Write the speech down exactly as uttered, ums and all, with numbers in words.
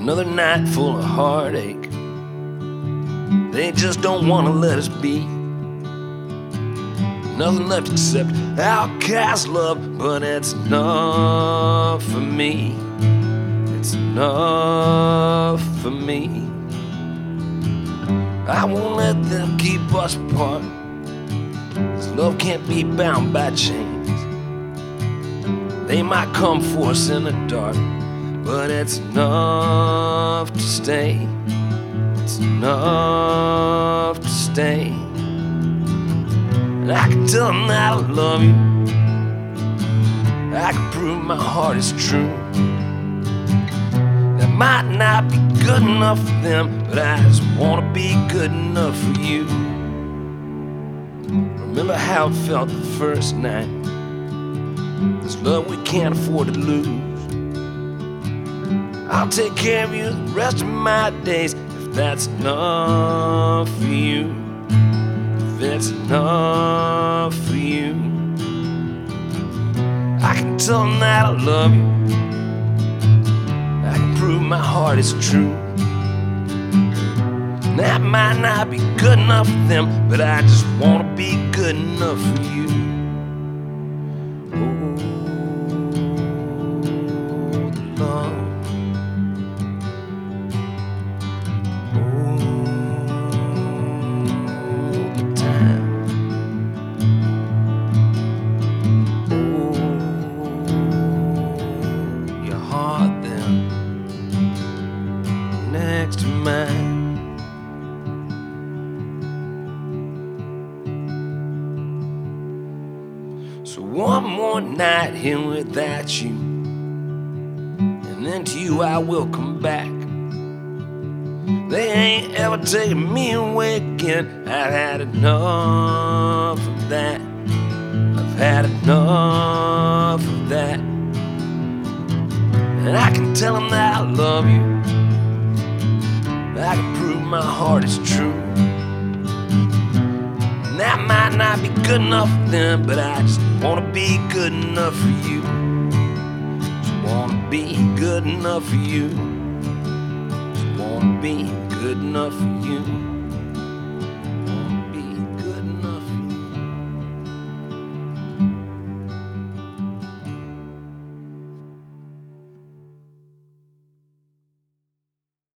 Another night full of heartache. They just don't want to let us be. Nothing left except outcast love, but it's enough for me. It's enough for me. I won't let them keep us apart, 'cause love can't be bound by chains. They might come for us in the dark, but it's enough to stay. It's enough to stay. And I can tell them that I love you. I can prove my heart is true. That might not be good enough for them, but I just want to be good enough for you. Remember how it felt the first night. This love we can't afford to lose. I'll take care of you the rest of my days, if that's enough for you. It's enough for you. I can tell them that I love you. I can prove my heart is true. And that might not be good enough for them, but I just want to be good enough for you. Oh, the love. Next to mine. So one more night here without you, and then to you I will come back. They ain't ever taking me away again. I've had enough of that. I've had enough of that. And I can tell them that I love you. I can prove my heart is true. And that might not be good enough for them, but I just want to be good enough for you. Just want to be good enough for you. Just want to be good enough for you.